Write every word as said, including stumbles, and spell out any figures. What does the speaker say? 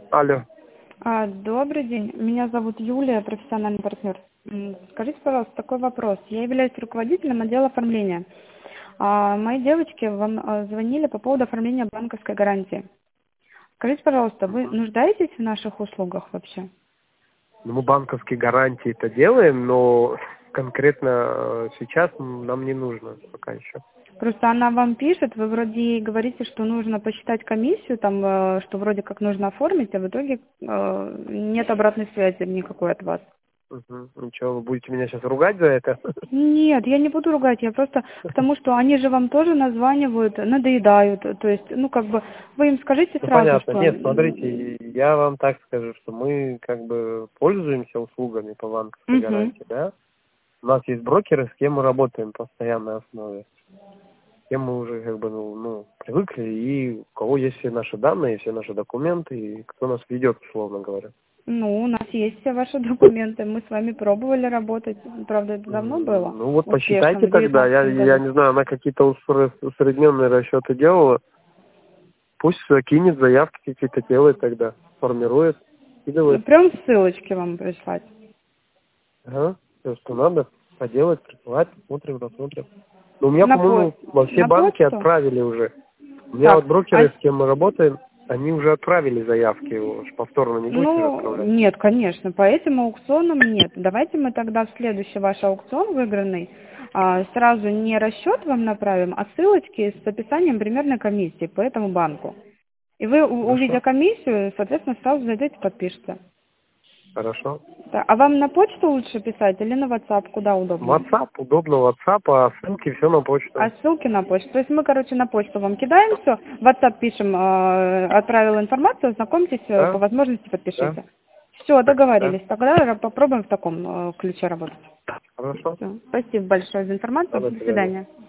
Алло. А, Добрый день. Меня зовут Юлия, профессиональный партнер. М, Скажите, пожалуйста, такой вопрос. Я являюсь руководителем отдела оформления. А мои девочки вам а, звонили по поводу оформления банковской гарантии. Скажите, пожалуйста, вы Мгм. нуждаетесь в наших услугах вообще? Ну, мы банковские гарантии это делаем, но конкретно э, сейчас нам не нужно пока еще. Просто она вам пишет, вы вроде ей говорите, что нужно посчитать комиссию, там, э, что вроде как нужно оформить, а в итоге э, нет обратной связи никакой от вас. Угу. Ничего, вы будете меня сейчас ругать за это? Нет, я не буду ругать, я просто к тому, что они же вам тоже названивают, надоедают, то есть, ну, как бы, вы им скажите Ну, сразу, понятно. что... Нет, м, смотрите, я вам так скажу, что мы как бы пользуемся услугами по банковской Мгм. гарантии, да? У нас есть брокеры, с кем мы работаем по постоянной основе. С кем мы уже как бы, ну, ну, привыкли, и у кого есть все наши данные, все наши документы, и кто нас ведет, условно говоря. Ну, у нас есть все ваши документы, мы с вами пробовали работать, правда, это давно было, М, Ну вот успешно, посчитайте в тогда. Я, девятнадцатом я году. не знаю, она какие-то уср- усредненные расчеты делала. Пусть э, кинет заявки какие-то, делает тогда. Формирует, Ну, скидывает. прям ссылочки вам прислать. Ага. Все, что надо, поделать, присылать, посмотрим, посмотрим. Но у меня, На, по... по-моему, во все на банки почту? отправили уже. У меня Так, вот а брокеры, с кем мы работаем, они уже отправили заявки. Вы ж повторно не будете же Ну, отправлять? нет, конечно, по этим аукционам нет. Давайте мы тогда в следующий ваш аукцион выигранный а, сразу не расчет вам направим, а ссылочки с описанием примерной комиссии по этому банку. И вы, у- увидя Хорошо. комиссию, соответственно, сразу зайдете, подпишите. Хорошо. Да, а вам на почту лучше писать или на WhatsApp, куда удобнее? WhatsApp, удобно WhatsApp, а ссылки все на почту. А ссылки на почту. То есть мы, короче, на почту вам кидаем все, в WhatsApp пишем, э, отправила информацию, ознакомьтесь, э, по Да? возможности Да? подпишите. Все, Да? договорились. Тогда ра- попробуем в таком э, ключе работать. Хорошо. Всё. Спасибо большое за информацию. До До свидания. свидания.